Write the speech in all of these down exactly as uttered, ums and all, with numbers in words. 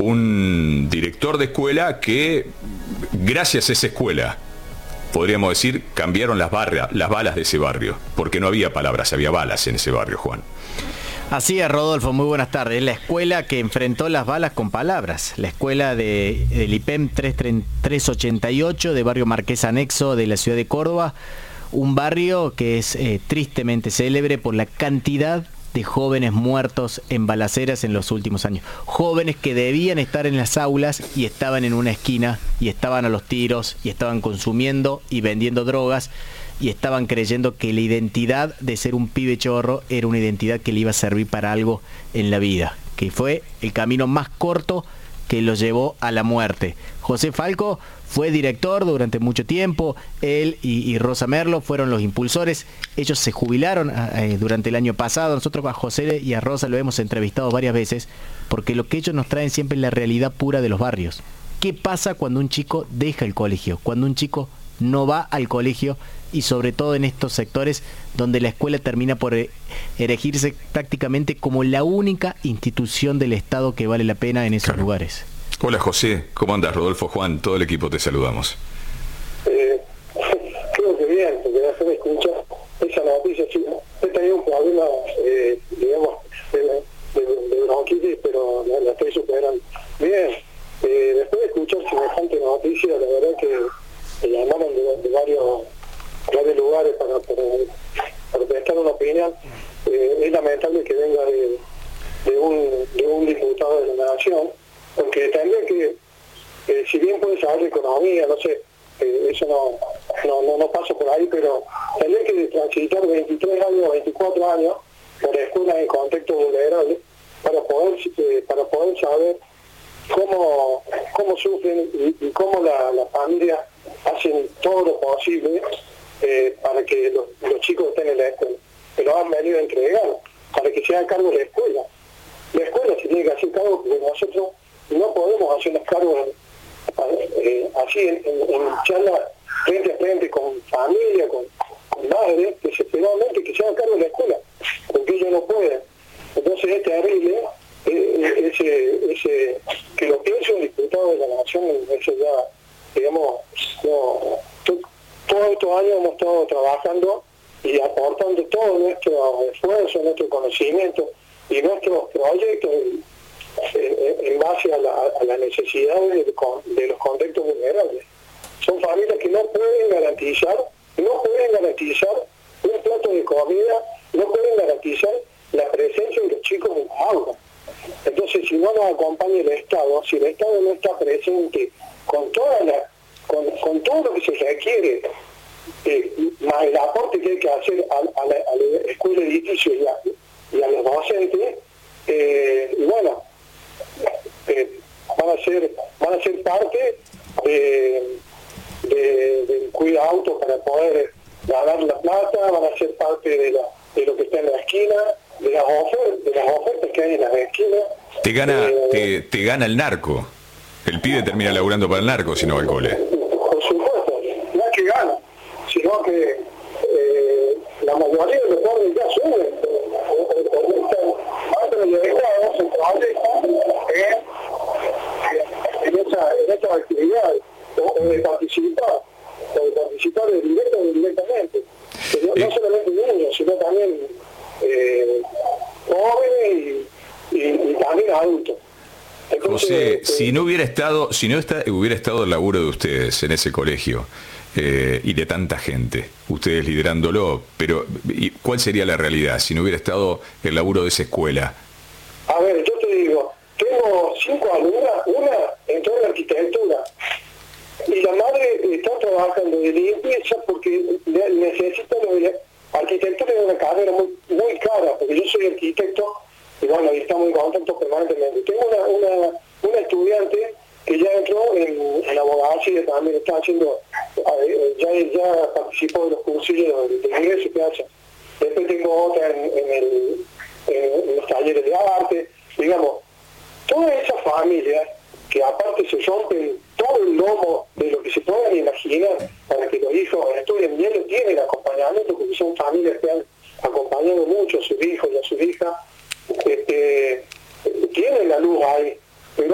un director de escuela que, gracias a esa escuela, podríamos decir, cambiaron las, barra, las balas de ese barrio, porque no había palabras, había balas en ese barrio, Juan. Así es, Rodolfo, muy buenas tardes. La escuela que enfrentó las balas con palabras. La escuela de, del I P E M trescientos ochenta y ocho de barrio Marqués Anexo de la ciudad de Córdoba. Un barrio que es eh, tristemente célebre por la cantidad de jóvenes muertos en balaceras en los últimos años. Jóvenes que debían estar en las aulas y estaban en una esquina y estaban a los tiros y estaban consumiendo y vendiendo drogas y estaban creyendo que la identidad de ser un pibe chorro era una identidad que le iba a servir para algo en la vida, que fue el camino más corto que lo llevó a la muerte. José Falco fue director durante mucho tiempo, él y, y Rosa Merlo fueron los impulsores, ellos se jubilaron eh, durante el año pasado. Nosotros a José y a Rosa lo hemos entrevistado varias veces, porque lo que ellos nos traen siempre es la realidad pura de los barrios. ¿Qué pasa cuando un chico deja el colegio? Cuando un chico no va al colegio, y sobre todo en estos sectores donde la escuela termina por erigirse prácticamente como la única institución del Estado que vale la pena en esos claro. lugares. Hola José, ¿cómo andas? Rodolfo, Juan, todo el equipo te saludamos. Eh, creo que bien, porque ya se me escucha esa noticia. Sí, he tenido un problema, eh, digamos, de, de, de bronquitis, pero la, la estoy superando. Bien, eh, después de escuchar semejante noticia, la verdad que me llamaron de, de varios, varios lugares para, para, para prestar una opinión. Eh, es lamentable que venga de, de, un, de un diputado de la Nación, porque tendría que, eh, si bien puede saber de economía, no sé, eh, eso no, no, no, no pasa por ahí, pero tendría que transitar veintitrés años, veinticuatro años por escuelas en contexto vulnerable para poder, eh, para poder saber cómo, cómo sufren y, y cómo la, la familia hacen todo lo posible eh, para que los, los chicos estén en la escuela, que lo han venido a entregar, para que se haga cargo de la escuela. La escuela se tiene que hacer cargo porque nosotros no podemos hacernos cargo eh, así en, en, en charla frente a frente con familia, con, con madres, desesperadamente que se hagan cargo de la escuela, porque ellos no pueden. Entonces es terrible eh, ese, ese, que lo piense un diputado de la Nación, eso ya, digamos, no, to, todos estos años hemos estado trabajando y aportando todo nuestro esfuerzo, nuestro conocimiento y nuestros proyectos en base a, la, a las necesidades de, de los contextos vulnerables. Son familias que no pueden garantizar, no pueden garantizar un plato de comida, no pueden garantizar la presencia de los chicos en la aula. Entonces, si no nos acompaña el Estado, si el Estado no está presente con toda la, con, con todo lo que se requiere, eh, más el aporte que hay que hacer a, a, la, a la escuela edificio y a, y a los docentes, eh, y bueno, eh, van a ser van a ser parte de, de, del cuida auto para poder ganar la plata, van a ser parte de, la, de lo que está en la esquina, de las ofertas, de las ofertas que hay en las esquinas. Te gana, eh, te, te gana el narco. El pibe termina laburando para el narco si no va al cole. Por supuesto, no es que gana, sino que eh, la mayoría de los pobres ya suben. En esa, en esa actividad o, o de participar o de participar de directo o indirectamente, no, no solamente niños sino también eh, jóvenes y, y, y también adultos. Entonces, José, eh, si no hubiera estado si no está, hubiera estado el laburo de ustedes en ese colegio eh, y de tanta gente, ustedes liderándolo, pero ¿y cuál sería la realidad si no hubiera estado el laburo de esa escuela? A ver, yo te digo, tengo cinco alumnas, una entró en arquitectura y la madre está trabajando de limpieza porque necesita lo de arquitectura, es una carrera muy, muy cara, porque yo soy arquitecto y bueno, y estamos en contacto permanentemente. Tengo una, una, una estudiante que ya entró en, en abogacía, también está haciendo, ya, ya participó de los cursillos de, de ingreso que hacen. Después tengo otra en, en, el, en, en los talleres de arte, digamos, todas esas familias que aparte se rompen todo el lomo de lo que se puedan imaginar para que los hijos estudien bien, tienen acompañamiento, porque son familias que han acompañado mucho a sus hijos y a sus hijas, este, tienen la luz ahí, pero hay muchos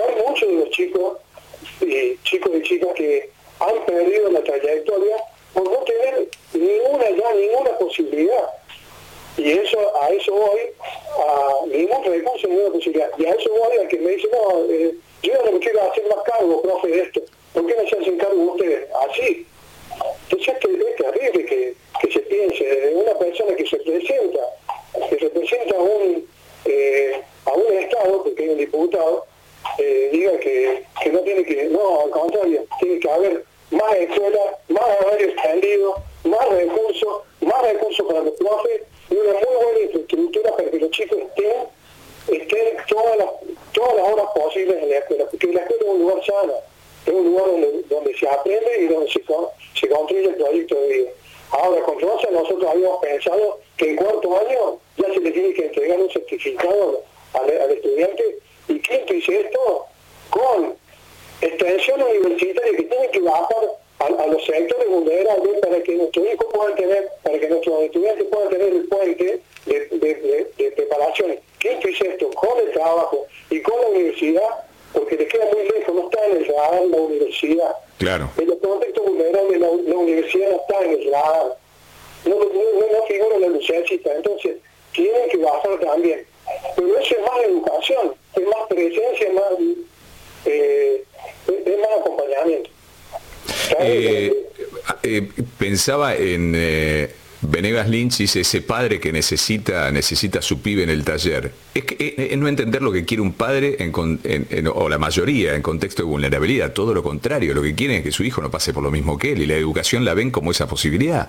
muchos de los chicos y chicos y chicas que han perdido la trayectoria por no tener ninguna ya ninguna posibilidad. Y eso, a eso voy, a ningún recurso, ninguna posibilidad. Y a eso voy a que me dice, no, eh, yo no me quiero hacer más cargo, profe, de esto. ¿Por qué no se hacen cargo ustedes? Así. Entonces es terrible que, que se piense de una persona que se representa, que representa a un, eh, a un Estado, porque es un diputado, eh, diga que, que no tiene que, no, al contrario, tiene que haber más escuelas, más horario extendido, más recursos, más recursos para los profes y una muy buena infraestructura para que los chicos estén, estén todas las, todas las horas posibles en la escuela, porque la escuela es un lugar sano, es un lugar donde, donde se aprende y donde se, se construye el proyecto de vida. Ahora, con Rosa nosotros habíamos pensado que en cuarto año ya se le tiene que entregar un certificado al, al estudiante, y quinto y sexto con extensión universitaria que tiene que bajar a, a los sectores vulnerables para que nuestros hijos puedan tener, para que nuestros estudiantes puedan tener el puente de, de, de, de preparación quinto y sexto con el trabajo y con la universidad, porque les queda muy lejos, no está en el radar la universidad. Claro. En los contextos vulnerables la, la universidad no está en el radar, no, no, no, no figura la lucecita, entonces tienen que bajar también. Pero eso es más educación, es más presencia, es más, eh, es más acompañamiento. Eh, eh, pensaba en eh, Venegas Lynch, dice, ese padre que necesita necesita a su pibe en el taller. Es que es, es no entender lo que quiere un padre en, en, en, o la mayoría en contexto de vulnerabilidad, todo lo contrario, lo que quieren es que su hijo no pase por lo mismo que él, y la educación la ven como esa posibilidad.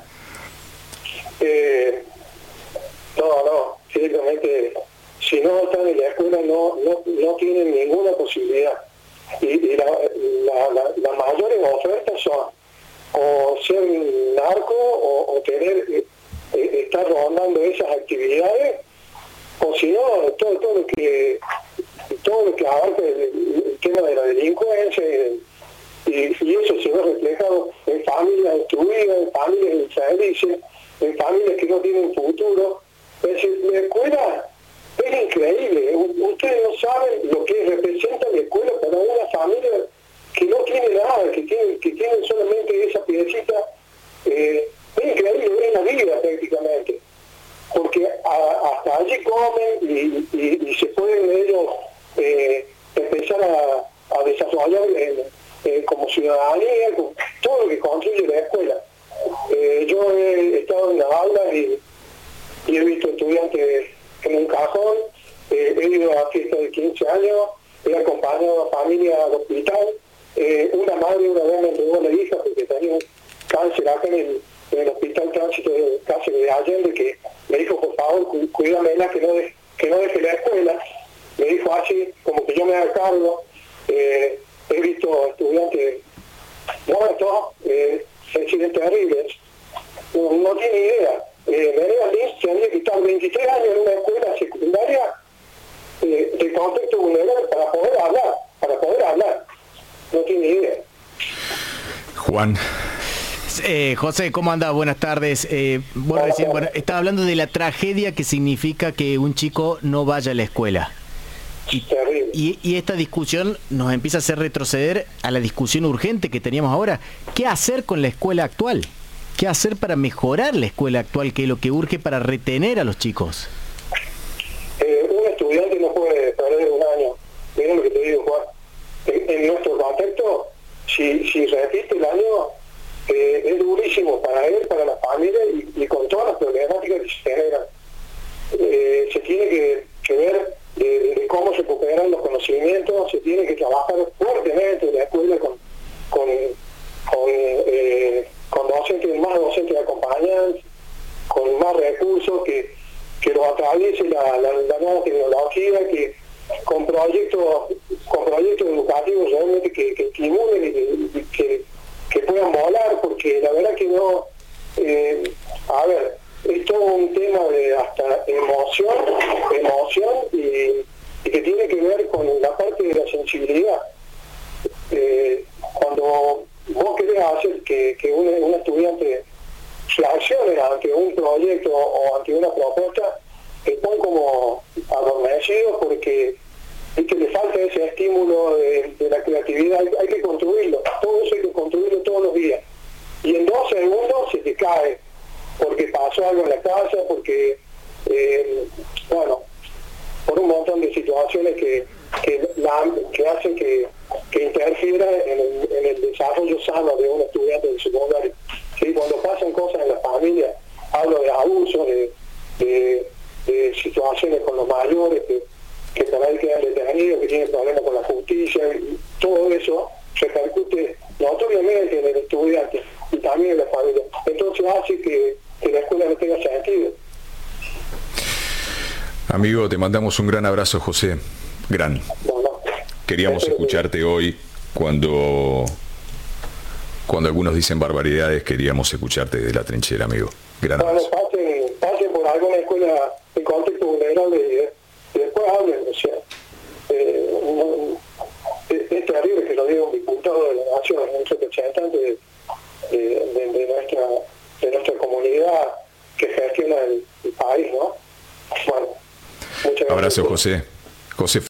Eh, no, no, ciertamente, si no están en la escuela no, no, no tienen ninguna posibilidad. Y, y la, la, la, las mayores ofertas son o ser narco o, o tener eh, estar rondando esas actividades, o si no todo, todo lo que todo lo que abarca el, el tema de la delincuencia, y, y eso se ve reflejado en familias destruidas, en familias infelices, en familias que no tienen futuro. Es decir, la escuela es increíble. Ustedes no saben lo que representa la escuela para una familia que no tiene nada, que tiene, que tiene solamente esa piecita. Eh, es increíble, es la vida prácticamente. Porque a, hasta allí comen y, y, y se pueden ellos eh, empezar a, a desarrollar en, eh, como ciudadanía, con todo lo que construye la escuela. Eh, yo he estado en las aulas y, y he visto estudiantes en un cajón, eh, he ido a fiestas de quince años, he acompañado a familias al hospital, eh, una madre una vez me entregó a la hija porque tenía un cáncer acá en el, en el hospital tránsito de Cáceres de Allende, que me dijo, por favor, cu cuídamela, que no, de, que no deje la escuela. Me dijo así, como que yo me haga cargo. Eh, he visto estudiantes muertos, eh, accidentes terribles, no, no tiene idea. Eh, Venegas Lynch tenía que estar veintitrés años en una escuela secundaria eh, de contexto vulnerable para poder hablar, para poder hablar. No tiene idea. Juan. Eh, José, ¿cómo anda? Buenas tardes. Eh, bueno, recién, bueno, estaba hablando de la tragedia que significa que un chico no vaya a la escuela. Y, y, y esta discusión nos empieza a hacer retroceder a la discusión urgente que teníamos ahora. ¿Qué hacer con la escuela actual? ¿Qué hacer para mejorar la escuela actual, que es lo que urge para retener a los chicos? Eh, un estudiante no puede perder un año. Miren lo que te digo, Juan. En, en nuestro contexto, si, si repite el año, eh, es durísimo para él, para la familia y, y con todas las problemáticas que se generan. Eh, se tiene que, que ver de, de cómo se recuperan los conocimientos, se tiene que trabajar fuertemente en la escuela con, con, con eh, con docentes, más docentes acompañantes, con más recursos, que, que lo atraviese la, la, la nueva tecnología, que con proyectos con proyectos educativos realmente que, que estimulen y, y que, que puedan volar, porque la verdad que no, eh, a ver, es todo un tema de hasta emoción, emoción y, y que tiene que ver con la parte de la sensibilidad. Eh, cuando vos querés hacer que, que un, un estudiante reaccione ante un proyecto o ante una propuesta, están como adormecidos porque, ¿viste?, le falta ese estímulo de, de creatividad, hay, hay que construirlo, todo eso hay que construirlo todos los días. Y en dos segundos se te cae, porque pasó algo en la casa, porque, eh, bueno, por un montón de situaciones que, que, la, que hacen que, que interfiera en el, en el desarrollo sano de un estudiante del secundario. ¿Sí? Cuando pasan cosas en la familia, hablo de abusos, de, de, de situaciones con los mayores, que, que por ahí quedan detenidos, que tienen problemas con la justicia, y todo eso repercute notoriamente en el estudiante y también en la familia. Entonces hace que, que la escuela no tenga sentido. Amigo, te mandamos un gran abrazo, José. Gran. Bueno, Queríamos escucharte hoy cuando, cuando algunos dicen barbaridades, queríamos escucharte de la trinchera, amigo. Gran bueno, abrazo. pasen, pasen por alguna escuela en contexto vulnerable y, y después hablen, o sea, eh, no, es, es terrible que lo diga un diputado de la Nación, un representante de, de, de, de, nuestra, de nuestra comunidad que gestiona el, el país, ¿no? Bueno, muchas gracias. Abrazo, José. José